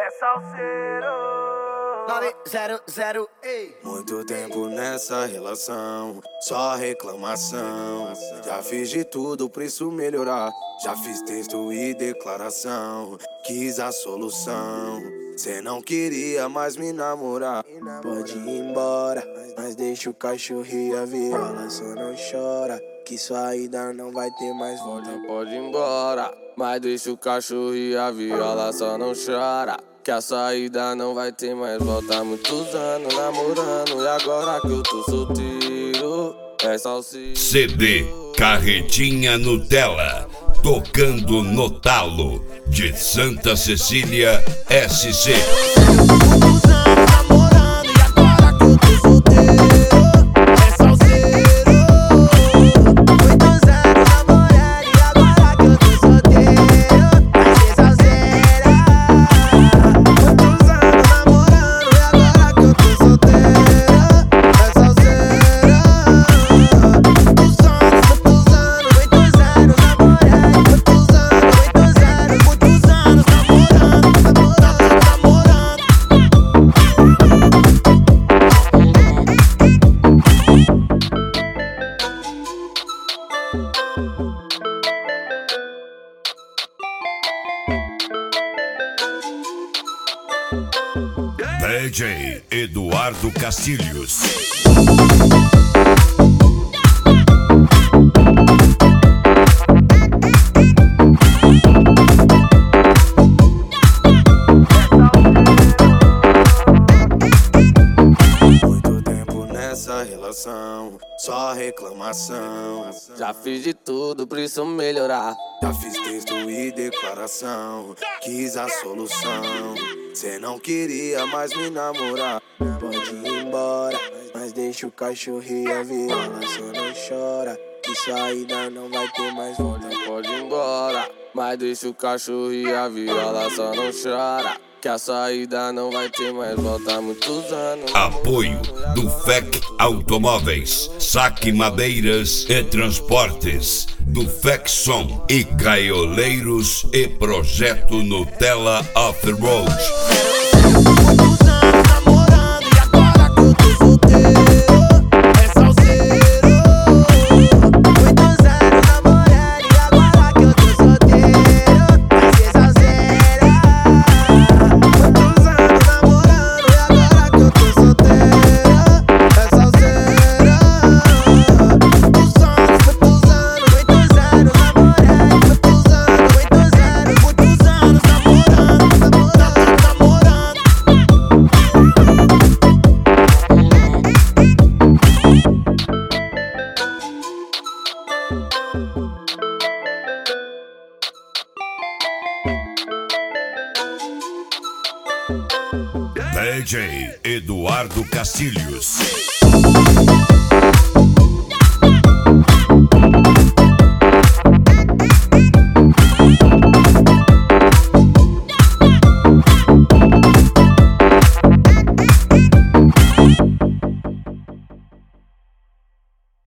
É salseiro. 900, ei. Muito tempo nessa relação, só reclamação. Já fiz de tudo pra isso melhorar. Já fiz texto e declaração, quis a solução. Cê não queria mais me namorar. Pode ir embora, mas deixa o cachorro e a viola. Só não chora, que sua ida não vai ter mais volta. Pode ir embora, mas deixa o cachorro e a viola. Só não chora, que a saída não vai ter mais volta. Muitos anos namorando e agora que eu tô solteiro, é salseiro. CD Carretinha Nutella, tocando no talo de Santa Cecília, SC. DJ Eduardo Castilhos. Muito tempo nessa relação, só reclamação. Já fiz de tudo pra isso melhorar. Já fiz texto e declaração, quis a solução. Cê não queria mais me namorar. Pode ir embora, mas deixa o cachorro e a viola. Só não chora, que saída não vai ter mais volta. Pode ir embora, mas deixa o cachorro e a viola. Só não chora, que a saída não vai ter mais volta. Muitos anos. Apoio do FEC Automóveis, Saque Madeiras e Transportes, do FEC Som e Caioleiros e Projeto Nutella Off-Road. DJ Eduardo Castilhos.